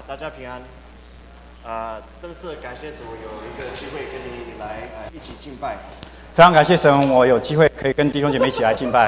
大家平安。真是感谢主有一个机会跟你来一起敬拜。 非常感谢神，我有机会可以跟弟兄姐妹一起来敬拜。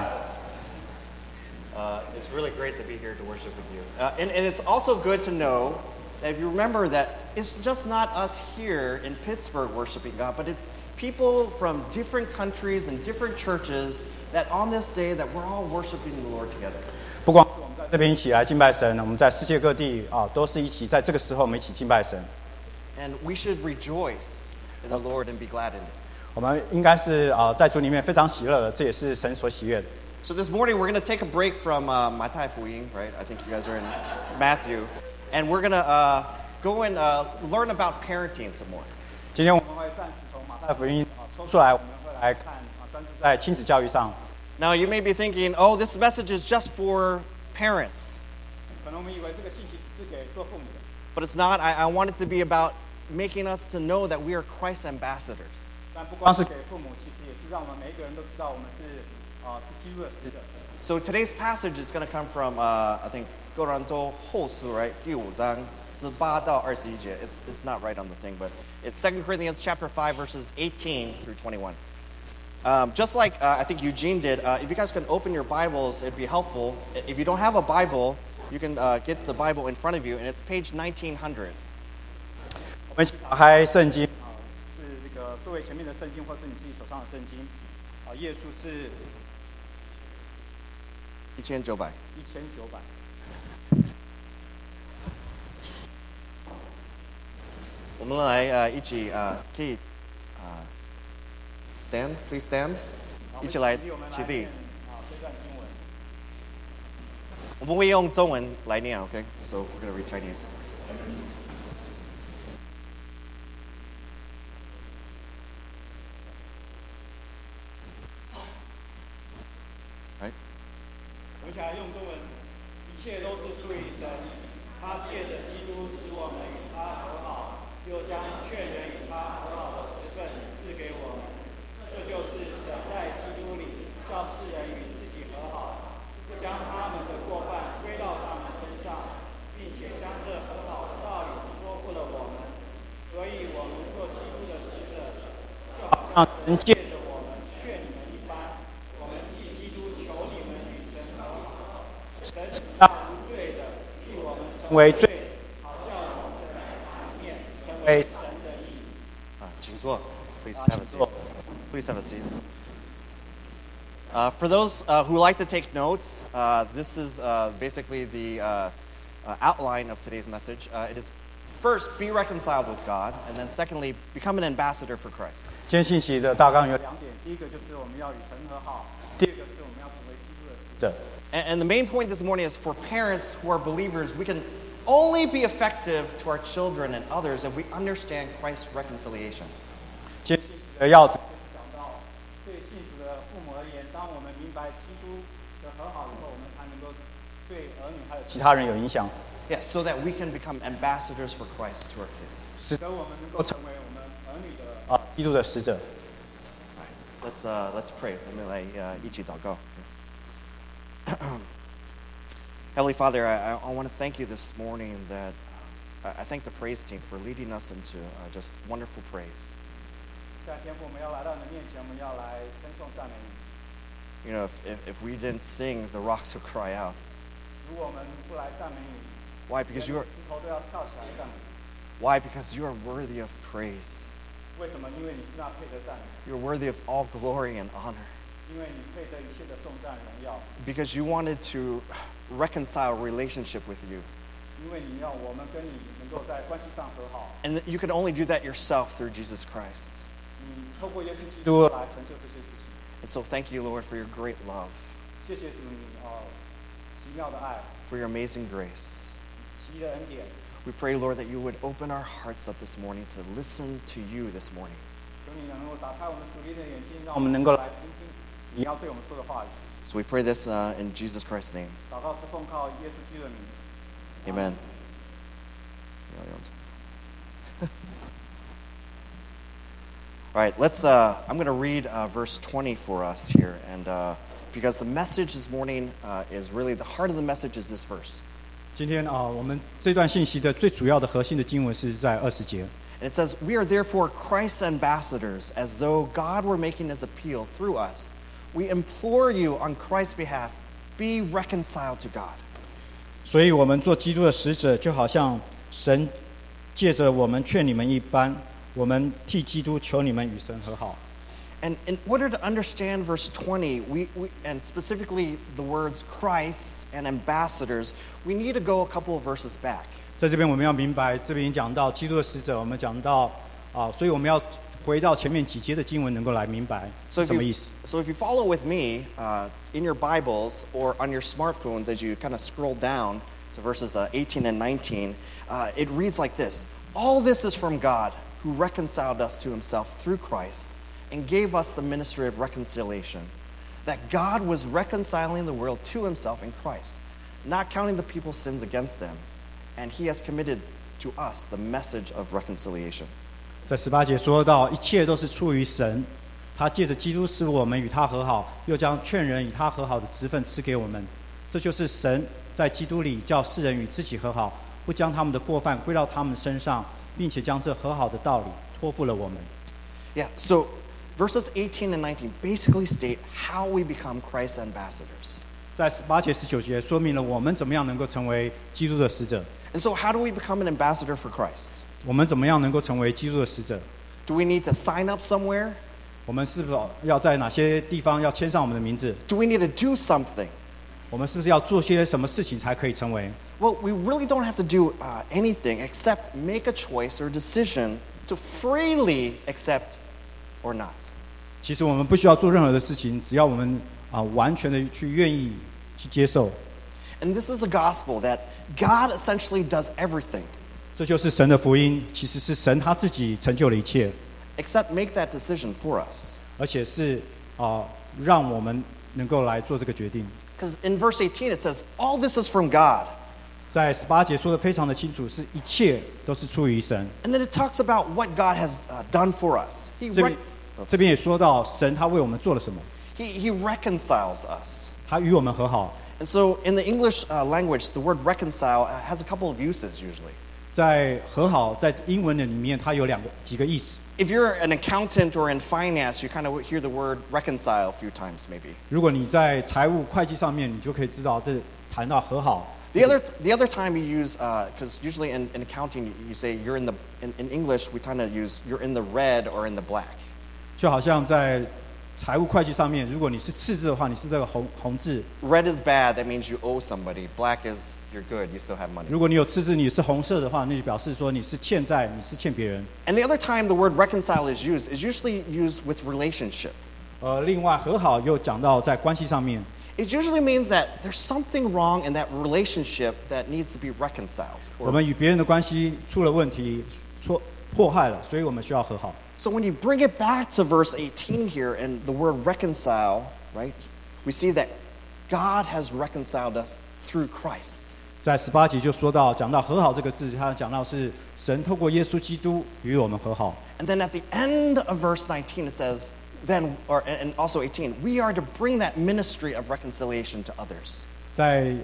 It's really great to be here to worship with you. And it's also good to know that if you remember that it's just not us here in Pittsburgh worshiping God, but it's people from different countries and different churches that on this day that we're all worshiping the Lord together. 不光我们在这边一起来敬拜神，我们在世界各地都是一起在这个时候我们一起敬拜神。 And we should rejoice in the Lord and be glad in it. 我们应该是在主里面非常喜乐的，这也是神所喜悦的。 So this morning we're going to take a break from Matai Fuying, right? I think you guys are in Matthew, and we're going to go and learn about parenting some more. 今天我们会暂时从马太福音抽出来，我们会来看专注在亲子教育上。 Now you may be thinking, oh, this message is just for parents. 可能我们以为这个信息只是给做父母的。 But it's not. I want it to be about making us to know that we are Christ's ambassadors. 但不光是给父母，其实也是让我们每一个人都知道我们是基督的使者。 So today's passage is going to come from I think 哥林多后书 right 第5章18到21节. It's not right on the thing, but it's 2 Corinthians chapter 5 verses 18 through 21. Just like I think Eugene did, if you guys can open your Bibles, it'd be helpful. If you don't have a Bible, you can get the Bible in front of you, and it's page 1900. 我们一起打开圣经，是这个座位前面的圣经，或是你自己手上的圣经。页数是 1900。我们来一起可以stand, please stand. 一起来起立。我们会用中文来念 ，OK? So we're going to read Chinese. Right? 我们想用中文，一切都是出于神，他借着基督使我们与他和好，又将劝人与他和好的职分赐给我们。这就是神在基督里叫世人与自己和好，将他们的过犯归到他们身上，并且将这和好的道理托付了我们。所以我们做基督的使者，就好像神借着我们劝你们一般。我们替基督求你们与神和好，神是那无罪的，替我们成为罪，好叫我们在他里面成为神的义。 请坐 Please have a seat. Please have a seat. For those who like to take notes, this is basically the outline of today's message. It is first, be reconciled with God, and then secondly, become an ambassador for Christ. 今天信息的大纲有2点，第一个就是我们要与神和好，第二个是我们要成为基督的使者。 And the main point this morning is for parents who are believers, we can only be effective to our children and others if we understand Christ's reconciliation. 今天信息的要旨讲到，对信主的父母而言，当我们明白基督的和好以后，我们才能够对儿女还有其他人有影响。 Yes, so that we can become ambassadors for Christ to our kids. 使得我们能够成为我们儿女的基督的使者。 Let's pray. 我们来一起祷告。Heavenly Father, I want to thank you this morning that I thank the praise team for leading us into just wonderful praise. 在天父，我们要来到你的面前，我们要来称颂赞美你。 You know, if we didn't sing, the rocks would cry out. 如果我们不来赞美你， Why? Because you are. 石头都要跳起来赞美你。 Why? Because you are worthy of praise. 为什么？因为你是那配得赞美， You're worthy of all glory and honor. 因为你配得一切的颂赞荣耀， Because you wanted to reconcile relationship with you. 因为你要我们跟你能够在关系上和好。 And you can only do that yourself through Jesus Christ. 你透过耶稣基督来成就这些事情。 And so thank you, Lord, for your great love, 谢谢主你奇妙的爱， for your amazing grace. 奇异的恩典。 We pray, Lord, that you would open our hearts up this morning to listen to you this morning. 求你能够打开我们属灵的眼睛，让我们能够来听听你要对我们说的话语。 So we pray this in Jesus Christ's name. 祷告是奉靠耶稣基督的名。 Amen. All right, I'm going to read verse 20 for us here, and because the message this morning is really the heart of the message is this verse. 今天我们这段信息的最主要的核心的经文是在20节。 And it says, "We are therefore Christ's ambassadors, as though God were making his appeal through us. We implore you on Christ's behalf, be reconciled to God." 所以我们做基督的使者，就好像神借着我们劝你们一般，我们替基督求你们与神和好。 And in order to understand verse 20, and specifically the words Christ and ambassadors, we need to go a couple of verses back. 在这边我们要明白，这边讲到基督的使者，我们讲到所以我们要回到前面几节的经文，能够来明白是什么意思。 So if you follow with me in your Bibles or on your smartphones as you kind of scroll down to verses 18 and 19, it reads like this: "All this is from God, who reconciled us to himself through Christ and gave us the ministry of reconciliation, that God was reconciling the world to himself in Christ, not counting the people's sins against them, and he has committed to us the message of reconciliation." 在18节说到，一切都是出于神，他借着基督使我们与他和好，又将劝人与他和好的职分赐给我们。这就是神在基督里叫世人与自己和好，不将他们的过犯归到他们身上，并且将这和好的道理托付了我们。 Yeah, so verses 18 and 19 basically state how we become Christ's ambassadors. 在18节、19节说明了我们怎么样能够成为基督的使者。 And so how do we become an ambassador for Christ? 我们怎么样能够成为基督的使者？ Do we need to sign up somewhere? 我们是否要在哪些地方要签上我们的名字？ Do we need to do something? 我们是不是要做些什么事情才可以成为？ Well, we really don't have to do anything except make a choice or decision to freely accept or not. 其实我们不需要做任何的事情，只要我们完全的去愿意去接受。 And this is the gospel that God essentially does everything 这就是神的福音，其实是神他自己成就了一切， except make that decision for us. 而且是让我们能够来做这个决定。 Because in verse 18 it says, "All this is from God." 在18节说的非常的清楚，是一切都是出于神。 And then it talks about what God has done for us. 这边也说到神他为我们做了什么， He reconciles us. 他与我们和好。 And so in the English language, the word reconcile has a couple of uses usually. 在和好，在英文的里面，它有几个意思。 If you're an accountant or in finance, you kind of hear the word reconcile a few times maybe. 如果你在财务会计上面，你就可以知道这谈到和好。 The other time you use, because usually in accounting you say you're in English we kind of use you're in the red or in the black. 就好像在财务会计上面，如果你是赤字的话，你是这个红字。 Red is bad, that means you owe somebody. Black is you're good, you still have money. 如果你有赤字，你是红色的话，那就表示说你是欠债，你是欠别人。 And the other time the word reconcile is usually used with relationship. 另外和好又讲到在关系上面。 It usually means that there's something wrong in that relationship that needs to be reconciled. 我们与别人的关系出了问题，迫害了，所以我们需要和好。 So when you bring it back to verse 18 here and the word reconcile, right? We see that God has reconciled us through Christ. 在18节就说到，讲到和好这个字，他讲到是神透过耶稣基督与我们和好。 And then at the end of verse 19 it says, and also 18, we are to bring that ministry of reconciliation to others. 在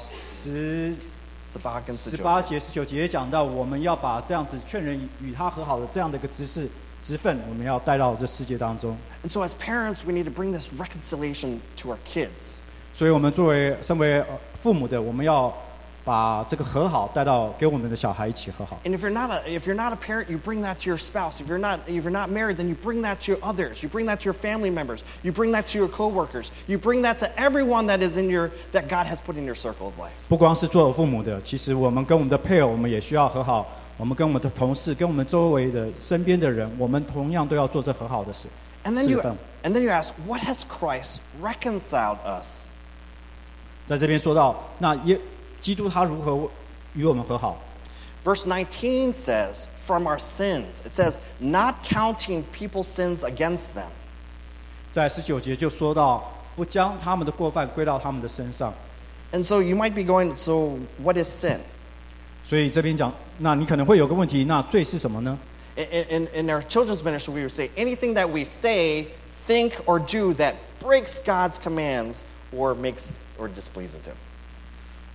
18跟19 18节、19节也讲到，我们要把这样子劝人与他和好的这样的一个职分，我们要带到这世界当中。 And so as parents, we need to bring this reconciliation to our kids. 所以我们身为父母的，我们要把这个和好带到给我们的小孩一起和好。 And if you're not a parent, you bring that to your spouse. If you're not married, then you bring that to others. You bring that to your family members. You bring that to your coworkers. You bring that to everyone that God has put in your circle of life. 不光是做父母的，其实我们跟我们的配偶，我们也需要和好。我们跟我们的同事，跟我们周围的身边的人，我们同样都要做这和好的事。 And then you ask, what has Christ reconciled us? 在这边说到，那基督他如何与我们和好？ Verse 19 says, from our sins. It says, not counting people's sins against them. 在19节就说到，不将他们的过犯归到他们的身上。 And so you might be going, so what is sin? 所以这边讲，那你可能会有个问题，那罪是什么呢？ In our children's ministry, we would say anything that we say, think, or do that breaks God's commands or makes or displeases Him.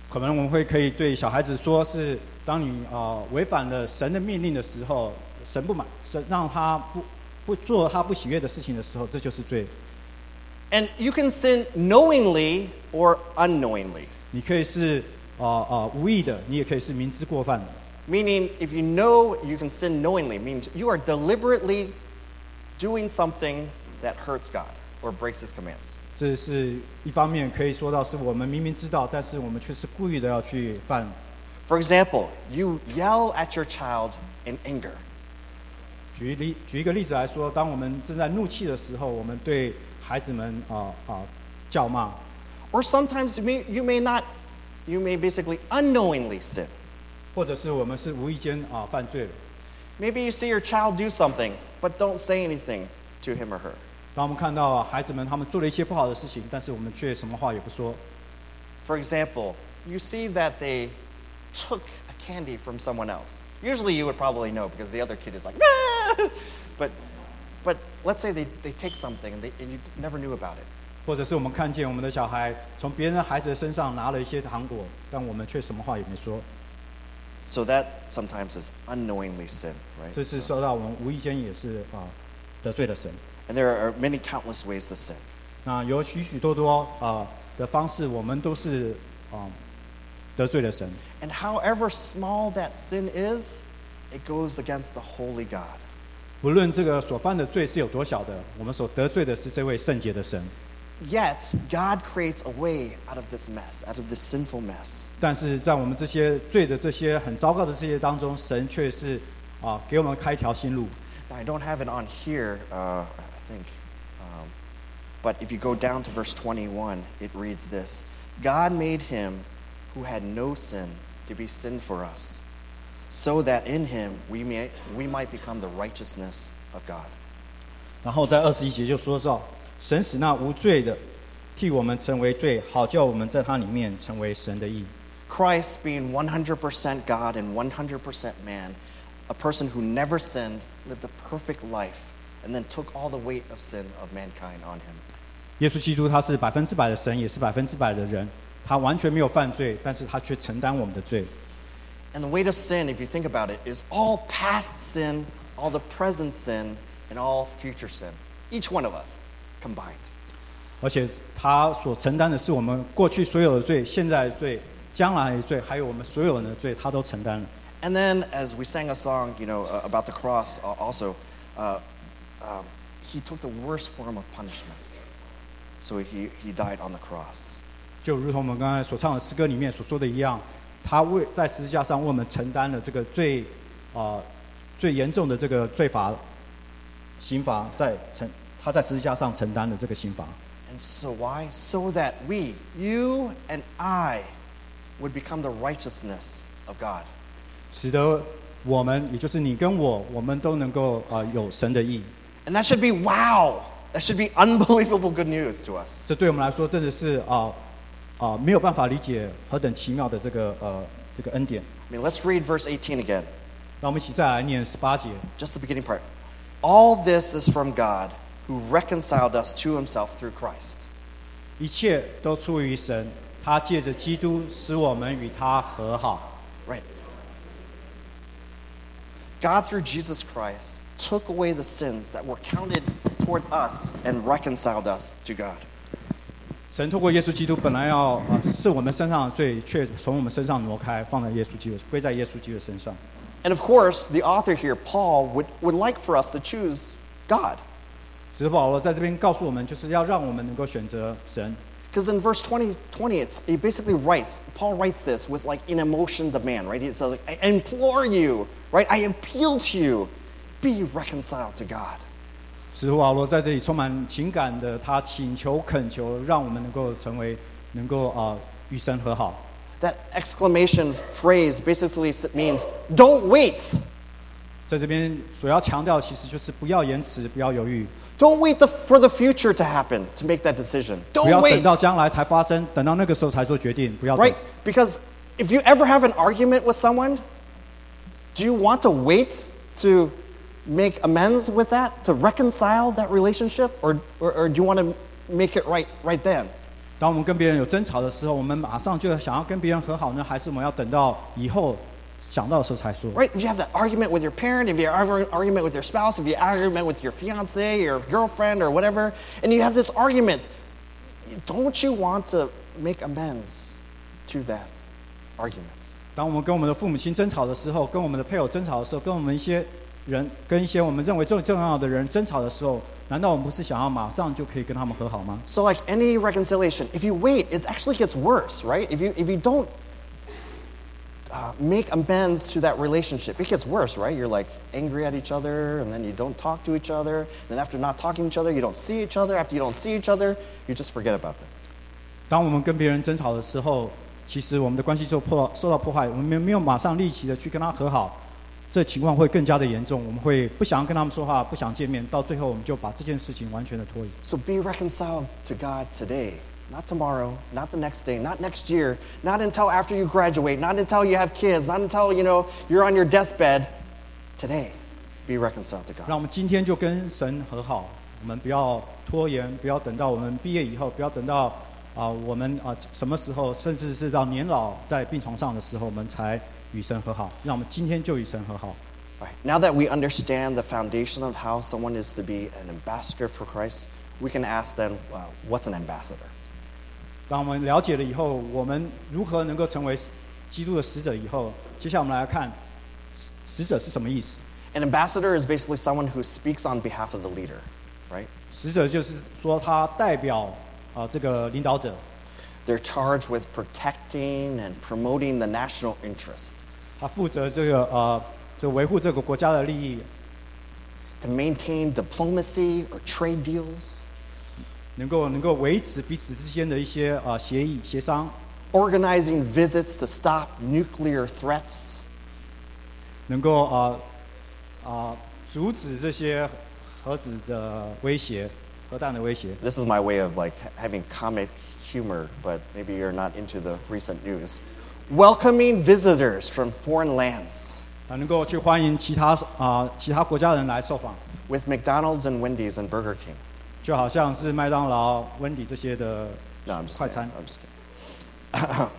可能我们可以对小孩子说是，当你违反了神的命令的时候，神不满，神让他不做他不喜悦的事情的时候，这就是罪。 And you can sin knowingly or unknowingly. 你可以是无意的，你也可以是明知过犯的。 Meaning, if you know you can sin knowingly, means you are deliberately doing something that hurts God or breaks His commands. 这是一方面可以说到是我们明明知道，但是我们却是故意的要去犯。 For example, you yell at your child in anger. 举一个例子来说，当我们正在怒气的时候，我们对孩子们叫骂。 Or sometimes you may basically unknowingly sin. 或者是我们是无意间犯罪了。 Maybe you see your child do something, but don't say anything to him or her. 当我们看到孩子们他们做了一些不好的事情，但是我们却什么话也不说。 For example, you see that they took a candy from someone else. Usually you would probably know because the other kid is like, ah! But let's say they take something and you never knew about it. 或者是我们看见我们的小孩从别人的孩子的身上拿了一些糖果，但我们却什么话也没说。 So that sometimes is unknowingly sin, right? 这是说到我们无意间也是得罪了神。 And there are many countless ways to sin. 那有许许多多的方式，我们都是得罪了神。 And however small that sin is, it goes against the holy God. 无论这个所犯的罪是有多小的，我们所得罪的是这位圣洁的神。 Yet God creates a way out of this mess, out of this sinful mess. 但是在我们这些罪的这些很糟糕的这些当中，神却是给我们开一条新路。 Now, I don't have it on here, I think. But if you go down to verse 21, it reads this: God made him who had no sin to be sin for us, so that in him we might become the righteousness of God. 然后在21节就说到，神使那无罪的替我们成为罪，好叫我们在他里面成为神的义。 Christ being 100% God and 100% man, a person who never sinned, lived a perfect life, and then took all the weight of sin of mankind on him. 耶稣基督他是100%的神，也是100%的人，他完全没有犯罪，但是他却承担我们的罪。 And the weight of sin, if you think about it, is all past sin, all the present sin, and all future sin. Each one of us combined. 而且他所承担的是我们过去所有的罪、现在的罪、将来的罪，还有我们所有人的罪，他都承担了。 And then, as we sang a song, about the cross, also, he took the worst form of punishment. So he died on the cross. 就如同我们刚才所唱的诗歌里面所说的一样，他在十字架上为我们承担了这个最严重的这个罪罚刑罚，他在十字架上承担了这个刑罚。 And so why? So that we, you and I, would become the righteousness of God. 使得我们，也就是你跟我们都能够有神的义。 And that should be wow. That should be unbelievable good news to us. 这对我们来说真的是没有办法理解何等奇妙的这个恩典。 I mean, let's read verse 18 again. 让我们一起再来念18节。 Just the beginning part. All this is from God, who reconciled us to himself through Christ. 一切都出于神，他借着基督使我们与他和好。 Right. God, through Jesus Christ, took away the sins that were counted towards us and reconciled us to God. 神透过耶稣基督本来要是我们身上的罪，却从我们身上挪开，放在耶稣基督，归在耶稣基督身上。 And of course, the author here, Paul, would like for us to choose God. 使徒保罗在这边告诉我们，就是要让我们能够选择神。 Because in verse 20, he basically writes, Paul writes this with like an emotion demand, right? He says, like, I implore you, right? I appeal to you, be reconciled to God. 使徒保罗在这里充满情感的，他请求、恳求，让我们能够与神和好。 That exclamation phrase basically means, don't wait. 在这边所要强调，其实就是不要延迟，不要犹豫。 Don't wait for the future to happen to make that decision. 不要 Don't 等到 wait. 将来才发生，等到那个时候才做决定，不要等。 Right? Because if you ever have an argument with someone, do you want to wait to make amends with that, to reconcile that relationship, or do you want to make it right then? 当我们跟别人有争吵的时候，我们马上就想要跟别人和好呢，还是我们要等到以后想到的时候才说？ Right? If you have that argument with your parent, if you have an argument with your spouse, if you have an argument with your fiance, your girlfriend, or whatever, and you have this argument, don't you want to make amends to that argument? 当我们跟我们的父母亲争吵的时候，跟我们的配偶争吵的时候，跟我们一些人，跟一些我们认为最重要的人争吵的时候，难道我们不是想要马上就可以跟他们和好吗？ So like any reconciliation, if you wait, it actually gets worse, right? If you don't make amends to that relationship, it gets worse, right? You're like angry at each other, and then you don't talk to each other. Then after not talking to each other, you don't see each other. After you don't see each other, you just forget about them. 当我们跟别人争吵的时候，其实我们的关系就受到破坏，我们没有马上立即的去跟他和好，这情况会更加的严重。我们会不想跟他们说话，不想见面，到最后我们就把这件事情完全的拖延。 So be reconciled to God today, not tomorrow, not the next day, not next year, not until after you graduate, not until you have kids, not until you're on your deathbed. Today, be reconciled to 让 God. 我们今天就跟神和好，我们不要拖延，不要等到我们毕业以后，不要等到我们什么时候，甚至是到年老在病床上的时候，我们才与神和好。让我们今天就与神和好。 All right. Now that we understand the foundation of how someone is to be an ambassador for Christ, we can ask them, what's an ambassador? 当我们了解了以后，我们如何能够成为基督的使者以后，接下来我们来看使者是什么意思。 An ambassador is basically someone who speaks on behalf of the leader, right? 使者就是说他代表这个领导者， They're charged with protecting and promoting the national interest, 他负责这个维护这个国家的利益， to maintain diplomacy or trade deals, 能够维持彼此之间的一些协议协商， organizing visits to stop nuclear threats, 能够阻止这些核子的威胁、核弹的威胁。 This is my way of like having comic humor, but maybe you're not into the recent news. Welcoming visitors from foreign lands 能够去欢迎其他国家人来受访， with McDonald's and Wendy's and Burger King. 就好像是麦当劳、温迪这些的 No, I'm just 快 kidding. 餐。 I'm just kidding.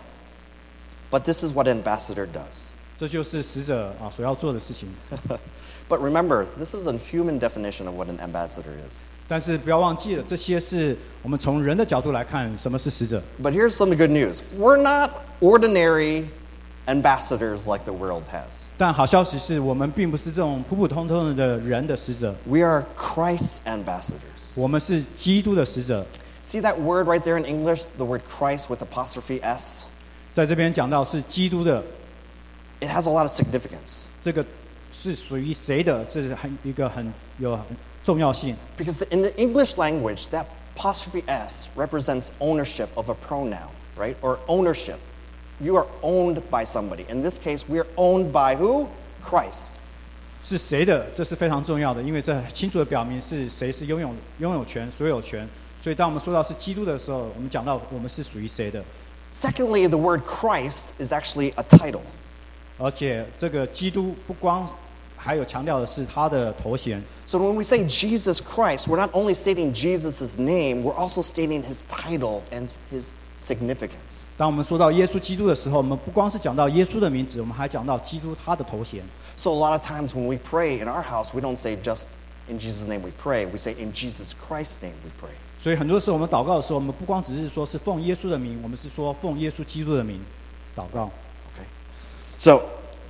But this is what an ambassador does. 这就是使者所要做的事情。 But remember, this is a human definition of what an ambassador is. 但是不要忘记了，这些是我们从人的角度来看，什么是使者。 But here's some good news. We're not ordinary ambassadors like the world has. 但好消息是我们并不是这种普普通通的人的使者， We are Christ's ambassadors. 我们是基督的使者。 See that word right there in English, the word Christ with apostrophe S? 在这边讲到是基督的， It has a lot of significance. 这个是属于谁的？是一个很有重要性。 Because in the English language, that apostrophe S represents ownership of a pronoun, right? Or ownership. You are owned by somebody. In this case, we are owned by who? Christ. 是谁的？这是非常重要的，因为这清楚的表明是谁是拥有权、所有权。所以，当我们说到是基督的时候，我们讲到我们是属于谁的。 Secondly, the word Christ is actually a title. 而且，这个基督不光还有强调的是他的头衔。 So when we say Jesus Christ, we're not only stating Jesus' name, we're also stating his title and his significance. 当我们说到耶稣基督的时候，我们不光是讲到耶稣的名字，我们还讲到基督他的头衔。 So a lot of times when we pray in our house, we don't say just in Jesus' name we pray. We say in Jesus Christ's name we pray. 所以很多时候我们祷告的时候，我们不光只是说是奉耶稣的名，我们是说奉耶稣基督的名祷告。 Okay. So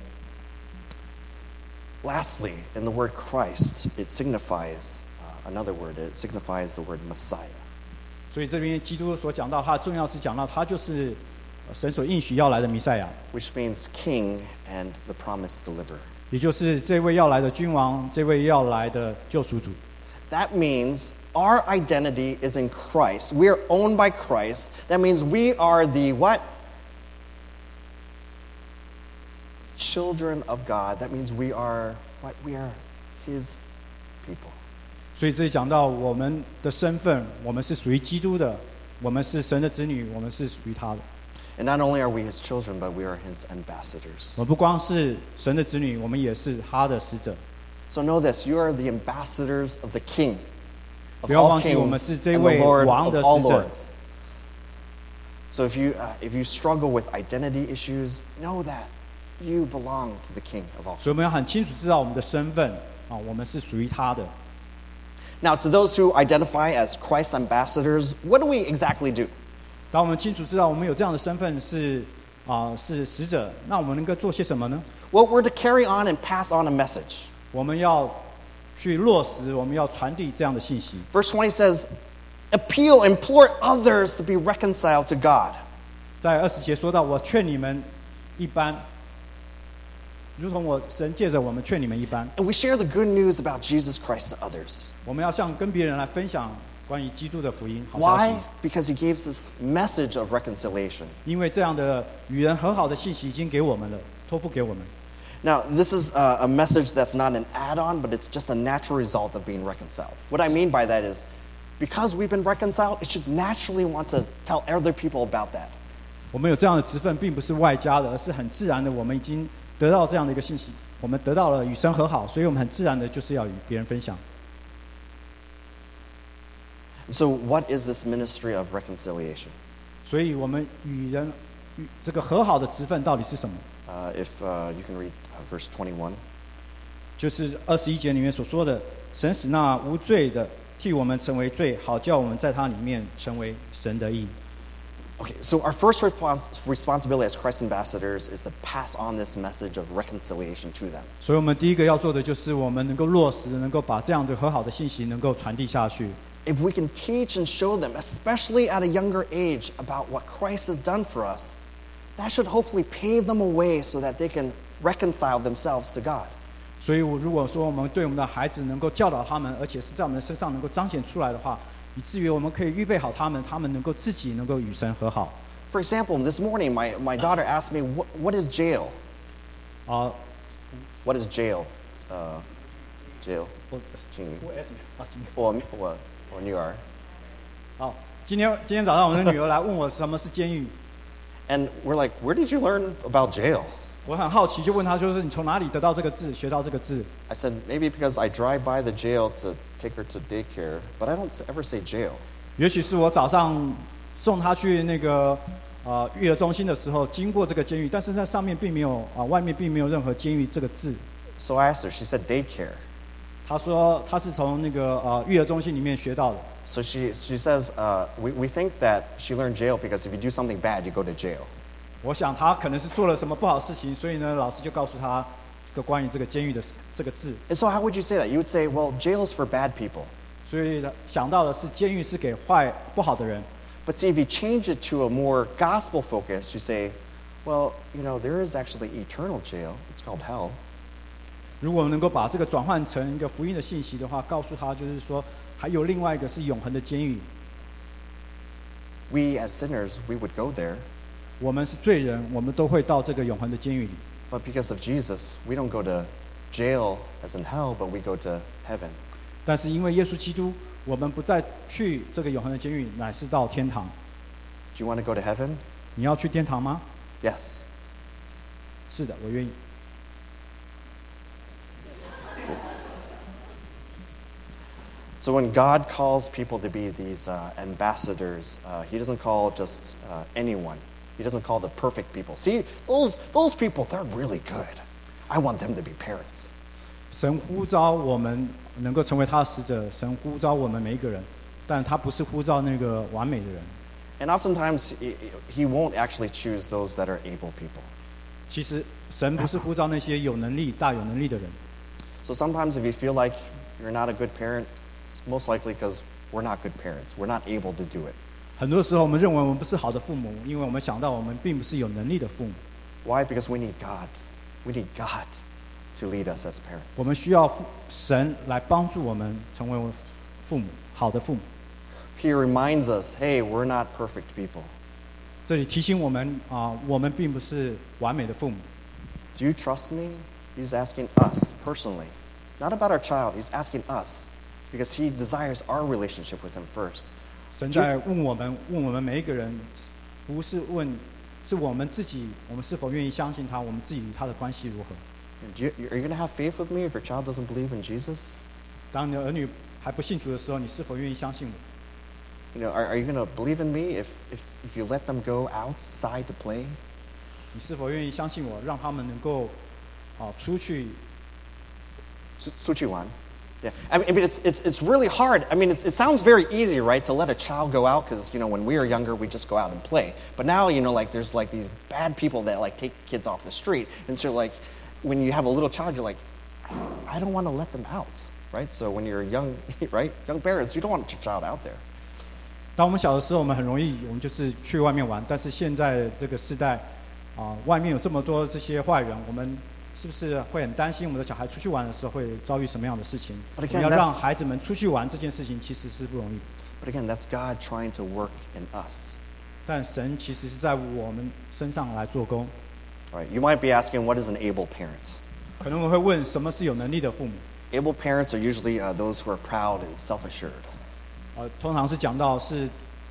lastly, in the word Christ, it signifies another word. It signifies the word Messiah. 所以这边基督所讲到他的重要是讲到他就是神所应许要来的弥赛亚， Which means king and the promised deliverer. 也就是这位要来的君王，这位要来的救赎主。 That means our identity is in Christ. We are owned by Christ. That means we are the what? Children of God. That means we are what? We are his people. 所以这里讲到我们的身份，我们是属于基督的，我们是神的子女，我们是属于他的。 And not only are we his children, but we are his ambassadors. 我们不光是神的子女，我们也是他的使者。 So know this, you are the ambassadors of the King, of 不要 all 忘记，我 kings 们是这 and the 位 Lord 王 of 的 all 使者 lords.。 So if you struggle with identity issues, know that you belong to the King of all. 所以我们要很清楚知道我们的身份啊，我们是属于他的。 Now, to those who identify as Christ's ambassadors, what do we exactly do? 当我们清楚知道我们有这样的身份是使者，那我们能够做些什么呢？ Well, we're to carry on and pass on a message. 我们要去落实，我们要传递这样的信息。 Verse 20 says, appeal, implore others to be reconciled to God. 在20节说到，我劝你们一般，如同神借着我们劝你们一般。 And we share the good news about Jesus Christ to others. 我们要跟别人来分享关于基督的福音好消 Why? 息。 Because he gives this message of reconciliation. 因为这样的与人和好的信息已经给我们了，托付给我们。 Now, this is a message that's not an add-on, but it's just a natural result of being reconciled. What I mean by that is, because we've been reconciled, it should naturally want to tell other people about that. 我们有这样的职分，并不是外加的，而是很自然的。我们已经得到这样的一个信息，我们得到了与神和好，所以我们很自然的就是要与别人分享。 So, what is this ministry of reconciliation? 所以我们与这个和好的职分到底是什么？ If you can read verse 21. 就是21节里面所说的，神使那无罪的替我们成为罪，好叫我们在他里面成为神的义。 Okay, so our first responsibility as Christ's ambassadors is to pass on this message of reconciliation to them. 所以我们第一个要做的就是我们能够落实，能够把这样子和好的信息能够传递下去。 If we can teach and show them, especially at a younger age, about what Christ has done for us, that should hopefully pave them a way so that they can reconcile themselves to God. 所以如果说我们对我们的孩子能够教导他们，而且是在我们的身上能够彰显出来的话，以至于我们可以预备好他们，他们能够自己能够与神和好。 For example, this morning my daughter asked me, what is jail? What is jail? Jail. 我女儿。 好，今天早上我们的女儿来问我什么是监狱。 And we're like, where did you learn about jail? 我很好奇，就问她，就是你从哪里得到这个字，学到这个字？ I said, maybe because I drive by the jail to take her to daycare, but I don't ever say jail. 也许是我早上送她去那个育儿中心的时候，经过这个监狱，但是在上面并没有外面并没有任何监狱这个字。 So I asked her, she said daycare. 她说她是从那个育儿中心里面学到的。 So she says, we think that she learned jail because if you do something bad, you go to jail. 我想她可能是做了什么不好的事情，所以呢，老师就告诉她这个关于这个监狱的这个字。 And so how would you say that? You would say, well, jail is for bad people. 所以想到的是监狱是给不好的人。 But see, if you change it to a more gospel focus, you say, well, there is actually eternal jail. It's called hell. 如果我们能够把这个转换成一个福音的信息的话，告诉他就是说，还有另外一个是永恒的监狱。 We as sinners, we would go there. 我们是罪人，我们都会到这个永恒的监狱里。 But because of Jesus, we don't go to jail as in hell, but we go to heaven. 但是因为耶稣基督，我们不再去这个永恒的监狱，乃是到天堂。 Do you want to go to heaven? 你要去天堂吗？ Yes. 是的，我愿意。 So when God calls people to be these ambassadors, He doesn't call just anyone. He doesn't call the perfect people. See, those people, they're really good. I want them to be parents. 神呼召我们能够成为他的使者，神呼召我们每一个人，但他不是呼召那个完美的人。 And oftentimes, He won't actually choose those that are able people. 其实神不是呼召那些有能力、大有能力的人。 So sometimes if you feel like you're not a good parent, it's most likely because we're not good parents. We're not able to do it. 很多时候我们认为我们不是好的父母，因为我们想到我们并不是有能力的父母。 Why? Because we need God. We need God to lead us as 我 parents. 们需要神来帮助我们成为父母，好的父母。 He reminds us, hey, we're not perfect people. 这里提醒我们我们并不是完美的父母。 Do you trust me? He's asking us personally. Not about our child. He's asking us because He desires our relationship with Him first. 神在问我们每一个人，不是问，是我们自己，我们是否愿意相信他，我们自己与他的关系如何？ Are you going to have faith with me if your child doesn't believe in Jesus? 当你的儿女还不信主的时候，你是否愿意相信我？ are you going to believe in me if you let them go outside to play? 你是否愿意相信我，让他们能够出去？ 出去玩? Yeah, I mean it's really hard. I mean it sounds very easy, right, to let a child go out because when we were younger we just go out and play. But now like there's like these bad people that like take kids off the street, and so like when you have a little child, you're like, I don't want to let them out, right? So when you're young, right, young parents, you don't want your child out there. 当我们小的时候，我们很容易，我们就是去外面玩。但是现在这个时代，外面有这么多这些坏人，我们是不是会很担心我们的小孩出去玩的时候会遭遇什么样的事情？我们要让孩子们出去玩这件事情其实是不容易。 But again, that's God trying to work in us. 但神其实是在我们身上来做工。 All right, you might be asking, what is an able parent? 可能我会问，什么是有能力的父母？ Able parents are usually those who are proud and self-assured. 通常是讲到是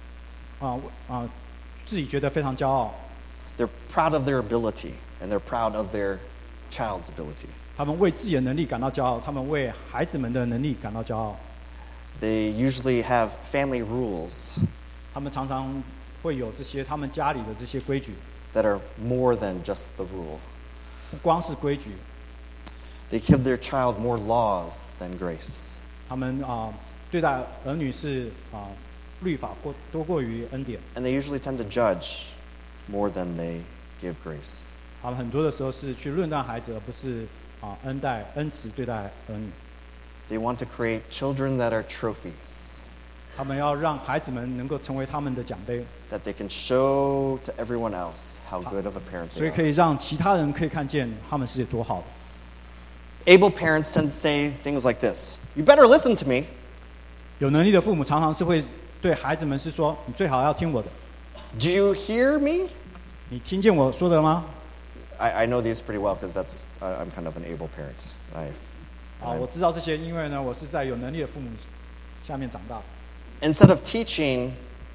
自己觉得非常骄傲。 They're proud of their ability, and they're proud of their child's ability. 他们为自己的能力感到骄傲，他们为孩子们的能力感到骄傲。 They usually have family rules. 他们常常会有这些他们家里的这些规矩。 That are more than just the rule. 不光是规矩。 They give their child more laws than grace. 他们对待儿女是律法多过于恩典。 And they usually tend to judge more than they give grace. 他们很多的时候是去论断孩子，而不是恩慈对待儿女。 They want to create children that are trophies. 他们要让孩子们能够成为他们的奖杯。 That they can show to everyone else how good of a parent they are. 所以可以让其他人可以看见他们是多好的。 Able parents tend to say things like this: "You better listen to me." 有能力的父母常常是会对孩子们是说：“你最好要听我的。” Do you hear me? 你听见我说的吗？ I know these pretty well because I'm kind of an able parent. 我知道这些，因为呢，我是在有能力的父母下面长大。 Instead of teaching,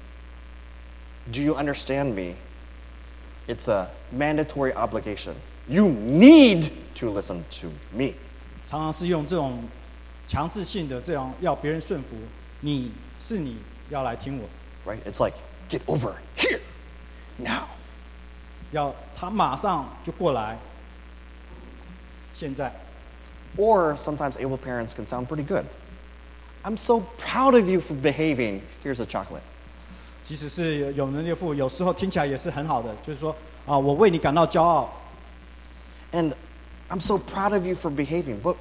"Do you understand me?" It's a mandatory obligation. You need to listen to me. 常常是用这种强制性的这样要别人顺服，你要来听我。 Right? It's like, get over here now. 要他马上就过来。现在。 Or sometimes able parents can sound pretty good. I'm so proud of you for behaving. Here's a chocolate. 即使是有能力的父母，有时候听起来也是很好的，就是说我为你感到骄傲。 And I'm so proud of you for behaving. But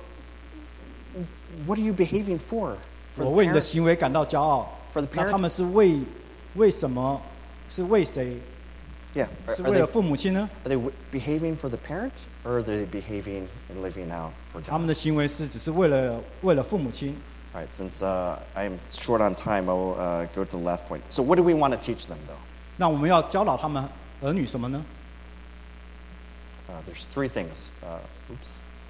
what are you behaving for? 我为你的行为感到骄傲。那他们是为什么？是为谁？ Yeah. 是为了父母亲呢 ？Are they behaving for the parent, or are they behaving and living out for God? 他们的行为是只是为了父母亲。 All right. Since I'm short on time, I will go to the last point. So, what do we want to teach them, though? 那我们要教导他们儿女什么呢？ There's three things. Oops.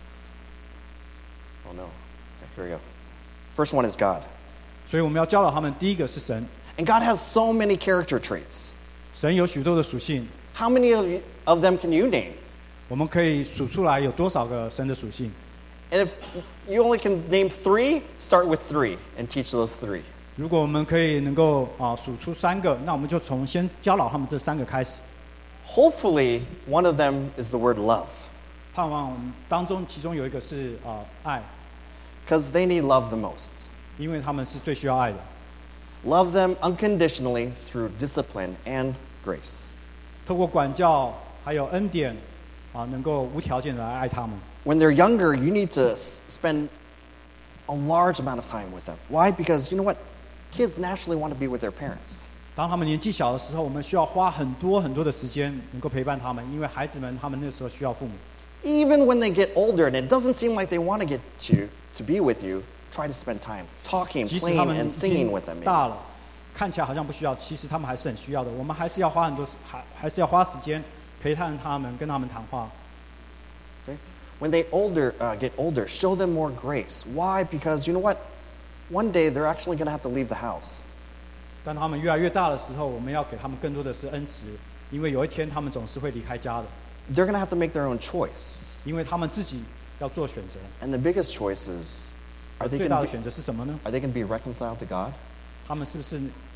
Oh no. Okay, here we go. First one is God. 所以我们要教导他们，第一个是神。 And God has so many character traits. 神有许多的属性。 How many of them can you name? 我们可以数出来有多少个神的属性。 And if you only can name 3, start with 3 and teach those 3. 如果我们可以能够数出3个，那我们就从先教导他们这3个开始。 Hopefully, one of them is the word love. 盼望当中其中有一个是爱。 Because they need love the most. 因为他们是最需要爱的。 Love them unconditionally through discipline and grace. 透过管教还有恩典能够无条件的来爱他们。 When they're younger, you need to spend a large amount of time with them. Why? Because you know what? Kids naturally want to be with their parents. 当他们年纪小的时候，我们需要花很多的时间能够陪伴他们，因为孩子们他们那时候需要父母。 Even when they get older and it doesn't seem like they want to get to be with you, try to spend time talking, playing, and singing with them. 大了，看起来好像不需要，其实他们还是很需要的。我们还是要花还是要花时间陪伴他们，跟他们谈话。 Okay? When they get older, show them more grace. Why? Because you know what? One day they're actually going to have to leave the house. 当他们越来越大的时候，我们要给他们更多的是恩慈，因为有一天他们总是会离开家的。 They're going to have to make their own choice. 因为他们自己要做选择。 And the biggest choice is, 最大的选择是什么呢？ Are they going to be reconciled to God? 他们是不是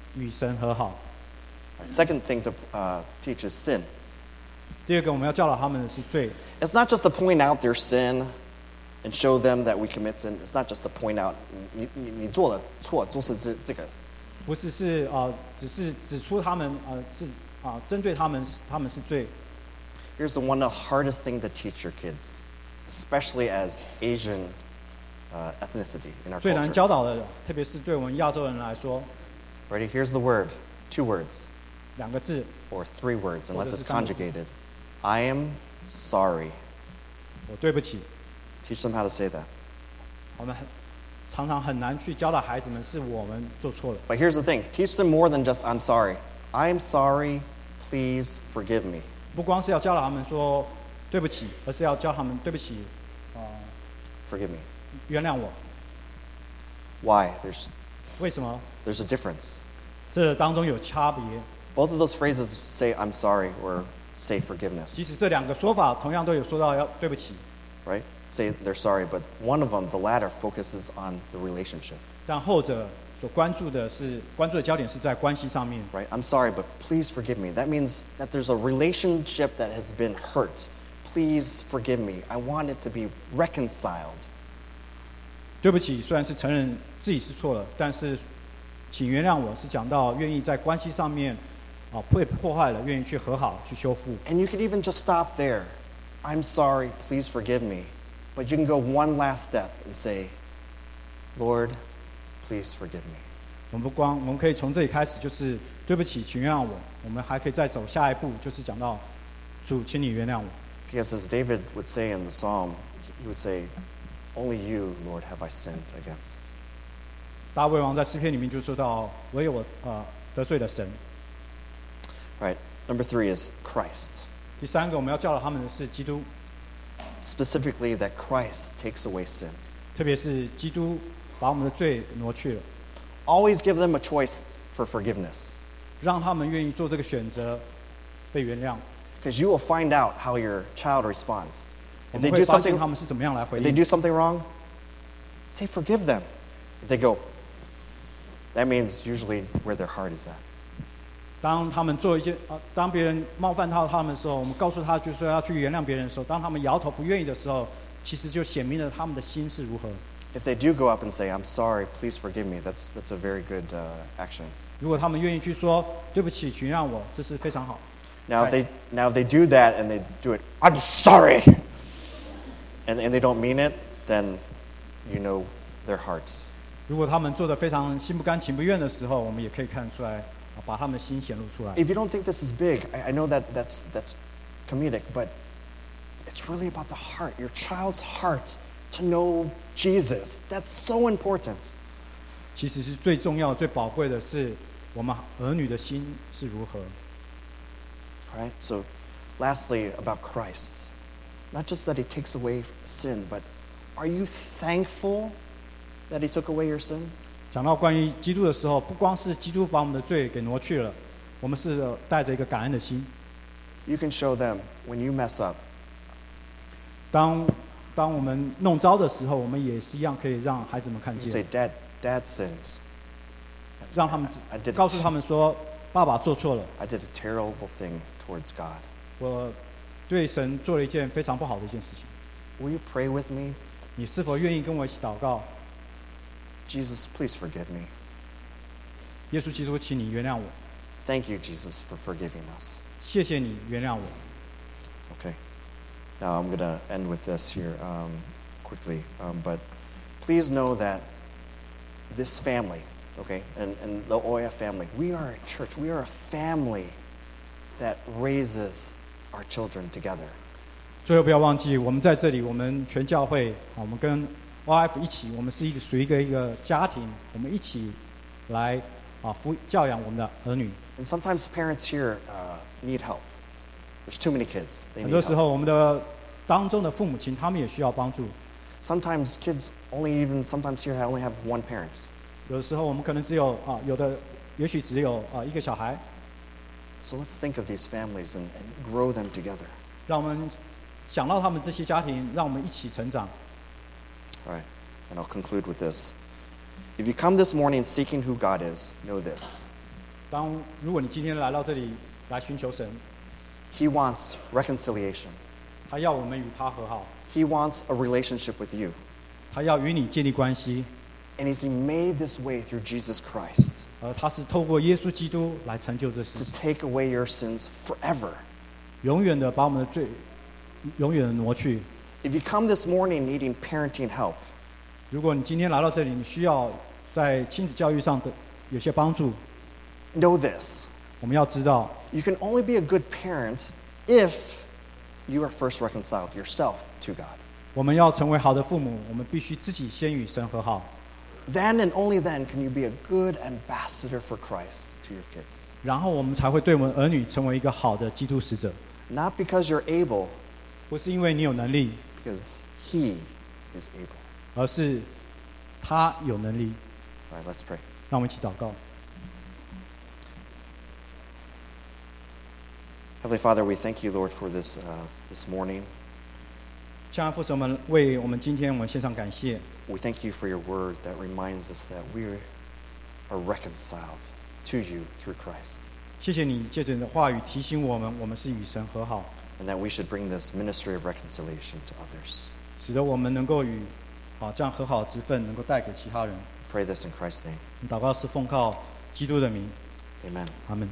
与神和好。 Second thing to teach is sin. 第二个，我们要教导他们的是罪， It's not just to point out their sin and show them that we commit sin. It's not just to point out 你做了错，就是这个。 不是只是指出他们针对他们是罪。 Here's the one of the hardest thing to teach your kids, especially as Asian ethnicity in our 最难 culture. 教导的，特别是对我们亚洲人来说， Ready? Here's the word, 2 words 2个字， or 3 words, unless 或者是 it's 3个字。 conjugated. I am sorry. 我对不起。 Teach them how to say that. 我们常常很难去教导孩子们，是我们做错了。 But here's the thing: teach them more than just "I'm sorry." I'm sorry. Please forgive me. 不光是要教导他们说对不起，而是要教他们对不起， Forgive me. 原谅我。 Why? 为什么？ There's a difference. 这当中有差别。 Both of those phrases say "I'm sorry" or say "forgiveness." 即使这2个说法同样都有说到要对不起， Right? Say they're sorry, but one of them, the latter, focuses on the relationship. 但后者所关注的焦点是在关系上面。 Right? I'm sorry, but please forgive me. That means that there's a relationship that has been hurt. Please forgive me. I want it to be reconciled. 对不起，虽然是承认自己是错了，但是请原谅我，是讲到愿意在关系上面被破坏了，愿意去和好、去修复。 And you could even just stop there. I'm sorry, please forgive me. But you can go one last step and say, Lord, please forgive me. 我们可以从这里开始，就是对不起，请原谅我。我们还可以再走下一步，就是讲到主，请你原谅我。 Because as David would say in the psalm, he would say, Only you, Lord, have I sinned against. 大卫王在诗篇里面就说到，唯有我得罪了神。 Right. Number 3 is Christ. 第3个，我们要教导他们的是基督， Specifically that Christ takes away sin. 特别是基督把我们的罪挪去了， Always give them a choice for forgiveness. 让他们愿意做这个选择，被原谅。 Because you will find out how your child responds. 我 If 们 they 会 do 发现 something, 他们是怎么样来回 if they 应。 do something wrong, say forgive them. If they go, that means usually where their heart is at. 当他们做一件当别人冒犯到他们的时候，我们告诉他，就是说要去原谅别人的时候，当他们摇头不愿意的时候，其实就显明了他们的心是如何。 If they do go up and say, I'm sorry, please forgive me, that's a very good action. 如果他们愿意去说对不起，请让我，这是非常好。 Now if they do that and they do it, I'm sorry, and they don't mean it, then you know their hearts. 如果他们做的非常心不甘情不愿的时候，我们也可以看出来，把他们的心显露出来。 If you don't think this is big, I know that's comedic, but it's really about the heart, your child's heart to know Jesus. That's so important. 其实是最重要、最宝贵的是我们儿女的心是如何。 All right? So lastly, about Christ. Not just that he takes away sin, but are you thankful that he took away your sin? 讲到关于基督的时候，不光是基督把我们的罪给挪去了，我们是带着一个感恩的心。 You can show them when you mess up. 当我们弄糟的时候，我们也是一样可以让孩子们看 You 见 say, Dad sinned. 让他们 I did 告诉他们说，爸爸做错了， I did a terrible thing towards God. 我对神做了一件非常不好的一件事情。 Will you pray with me? 你是否愿意跟我一起祷告？ Jesus, please forgive me. 耶稣基督，请你原谅我， Thank you, Jesus, for forgiving us. 谢谢你原谅我。 Okay. Now I'm going to end with this here quickly. But please know that this family, okay, and the Oya family, we are a church. We are a family that raises our children together. 最后不要忘记，我们在这里，我们全教会，我们跟 OF 一起，我们是属于一个家庭，我们一起来教养我们的儿女。 And sometimes parents here need help. There's too many kids. They 很 need 多时 help. 候，我们的当中的父母亲，他们也需要帮助。 Sometimes kids sometimes here only have one parent. 有的时候，我们可能只有有的也许只有一个小孩。 So let's think of these families and grow them together. 让我们想到他们这些家庭，让我们一起成长。 All right, and I'll conclude with this. If you come this morning seeking who God is, know this. 如果你今天来到这里来寻求神， He wants reconciliation. 他要我们与他和好， He wants a relationship with you. 他要与你建立关系， And He's made this way through Jesus Christ 而他是透过耶稣基督来成就这事 to 情， take away your sins forever. 永远的把我们的罪永远的挪去。 If you come this morning needing parenting help, 如果你今天来到这里，你需要在亲子教育上的有些帮助， know this. 我们要知道， You can only be a good parent if you are first reconciled yourself to God. 我们要成为好的父母，我们必须自己先与神和好， Then and only then can you be a good ambassador for Christ to your kids. 然后我们才会对我们儿女成为一个好的基督使者。 Not because you're able, 不是因为你有能力， because He is able. 而是他有能力。 All right, let's pray. 让我们一起祷告。 Heavenly Father, we thank you, Lord, for this morning. 亲爱的父神，我们为我们今天我们献上感谢。 We thank you for your word that reminds us that we are reconciled to you through Christ, 谢谢你借着你的话语提醒我们，我们是与神和好， and that we should bring this ministry of reconciliation to others. 使得我们能够与这样和好的职分能够带给其他人。 Pray this in Christ's name. 我们祷告是奉靠基督的名， Amen. 阿门。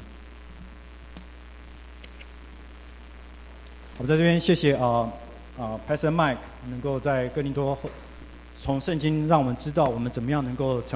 我们在这边谢谢Pastor Mike 能够在哥林多从圣经让我们知道我们怎么样能够成